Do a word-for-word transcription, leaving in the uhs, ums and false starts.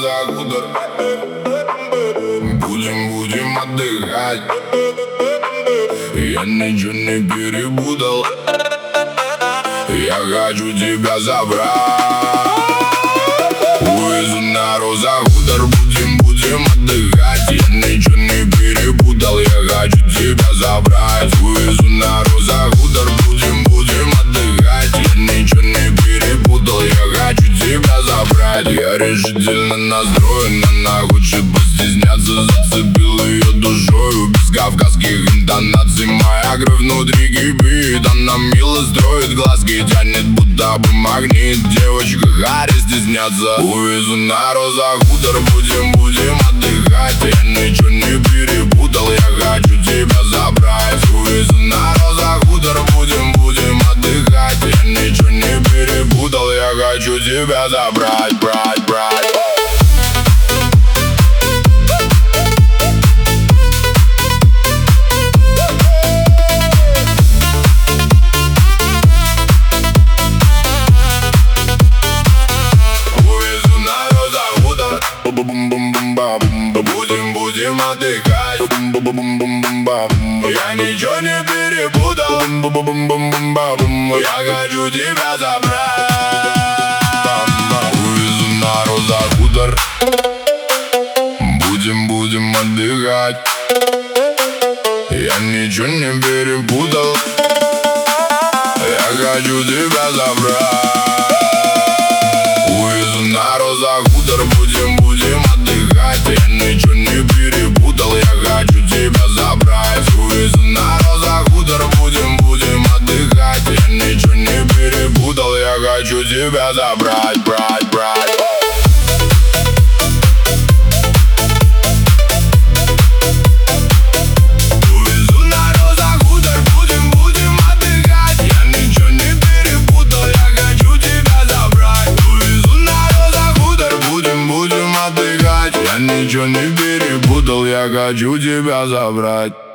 роза хутор. Будем, будем отдыхать. Я ничего не перепутал. Я хочу тебя забрать. Увезу на роза хутор. Будем, будем отдыхать. Я ничего не перепутал. Я хочу тебя забрать. Увезу на роза хутор. Будем, будем отдыхать. Я ничего не перепутал. Я хочу тебя забрать. Я решительно настроен. Она хочет постесняться. Зацепил ее душою без кавказских интонаций. Моя кровь внутри кипит. Она мило строит глазки, тянет будто бы магнит. Девочка Харри стесняться. Увезу на роза хутор. Будем, будем отдыхать. Я ничего не перепутал. Я хочу тебя забрать. Увезу на роза хутор. Будем, будем отдыхать. Я ничего не перепутал. Я хочу тебя забрать, брать, брать. Будем, будем отдыхать. Я ничего не перепутал. Я хочу тебя забрать. Увезу на роза хутор. Будем, будем отдыхать. Я ничего не перепутал. Я хочу тебя забрать. Увезу на роза хутор. Будем, будем отдыхать. Я ничего не перепутал. Я хочу тебя забрать. Увезу на роза хутор. Будем, будем отдыхать. Я ничего не перепутал. Я хочу тебя забрать, брать, брать. Я ничего не перепутал, я хочу тебя забрать.